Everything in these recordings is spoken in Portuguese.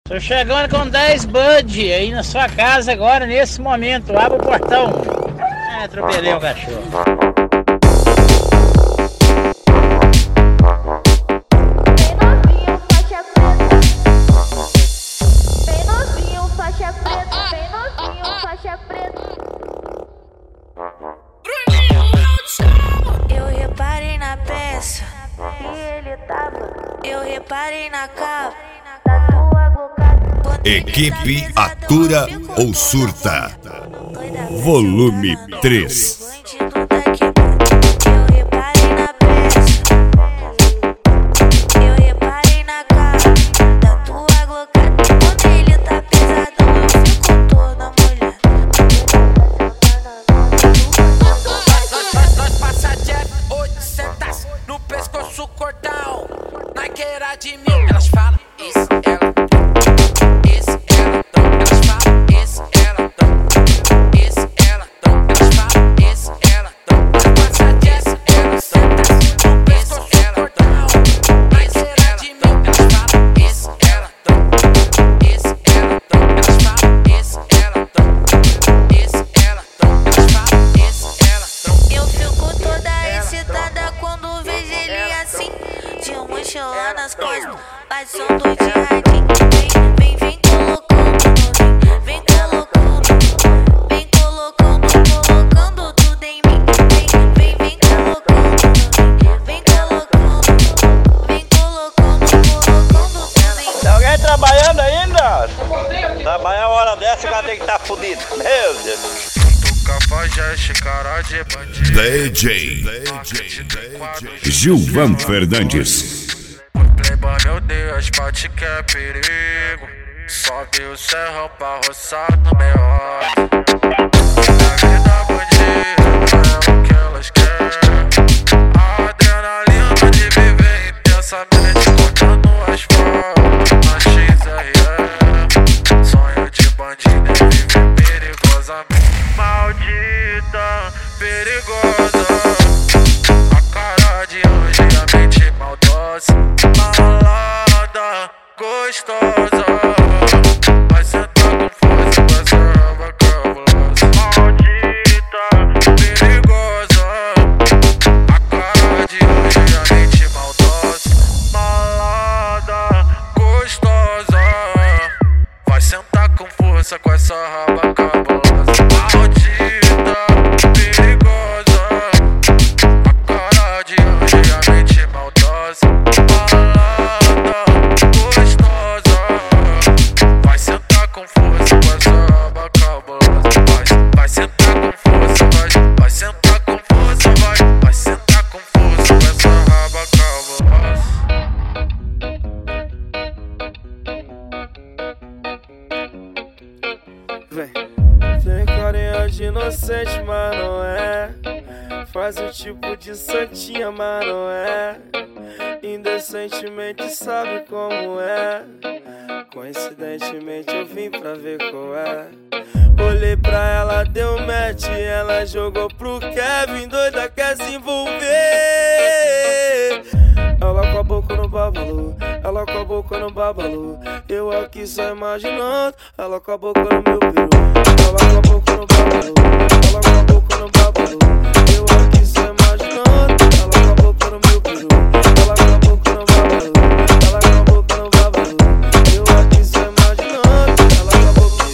Tô chegando com 10 Bud aí na sua casa agora, nesse momento. Abre o portão. Atropelei o cachorro. Bem novinho, faixa preta. Bem novinho, faixa preta. Eu reparei na peça E ele tava eu reparei na capa. da tua boca. Equipe Atura ou Surta. Volume 3. Bandido da quebrada. Eu reparei na peça eu reparei na capa da tua glocada. Quando ele tá pesadão, eu fico toda molhada. Nós passa Jeff 800 no pescoço cordão. Na queira de mim, elas falam isso, ela. Isso, ela, elas falam isso, ela. Isso, ela, elas falam isso, ela. Nós passa Jeff 800 no pescoço cordão. Na queira de mim, elas falam isso, ela. Isso, ela, elas falam isso, ela. Isso, ela, elas falam isso, ela. Eu fico toda excitada quando vejo ele assim, de mochila nas costas, passando de radinho. Vem colocando no vem colocando, colocando tudo em mim. Vem colocando, vem colocando, colocando tudo em mim. Tem alguém trabalhando ainda? Trabalhar uma hora dessa, o cara tem que estar fudido. Meu Deus. Cafajeste, cara de bandido. DJ Gilvan Fernandes. Playboy, meu Deus, bate que é perigo. Sobe o serrão pra roçar no meu ódio. Na vida bandida, é o que elas querem. A adrenalina de viver intensamente, cortando o asfalto na XRE. Sonho de bandido é viver perigosamente. Maldita, perigosa, a cara de anjo e a mente maldosa. Malada, gostosa, vai sentar com força com essa raba cabulosa. Maldita, perigosa, a cara de anjo e a mente maldosa. Malada, gostosa, vai sentar com força com essa raba cabulosa. Maldita, perigosa, a cara de anjo e a mente maldosa. Malada, gostosa, vai sentar com força com essa raba cabulosa. Vai sentar com força, vai sentar com força, vai sentar com força com essa raba cabulosa. Tem carinha de inocente, mas não é. Faz o tipo de santinha, mas não é. Indecentemente sabe como é. Coincidentemente eu vim pra ver qual é. Olhei pra ela, deu match, ela jogou pro Kevin, doida quer se envolver. Ela com a boca no babalu, ela com a boca no babalu. Eu aqui só imaginando, ela com a boca no meu peru. Ela com a boca no babalu, ela com a boca no babalu. Eu aqui só imaginando, ela com a boca no meu peru. Ela com a boca no babalu, ela com a boca no babalu. Eu aqui só imaginando, ela com a boca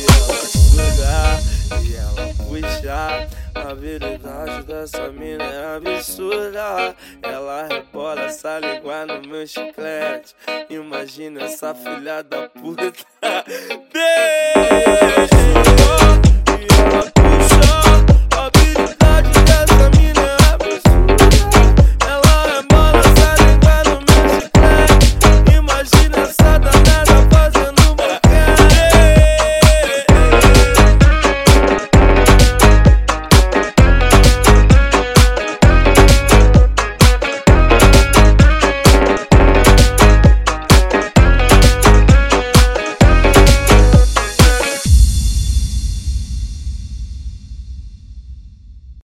e ela puxar. A habilidade dessa mina é absurda. Ela rebola essa língua no meu chiclete. Imagina essa filha da puta. Deixa e ela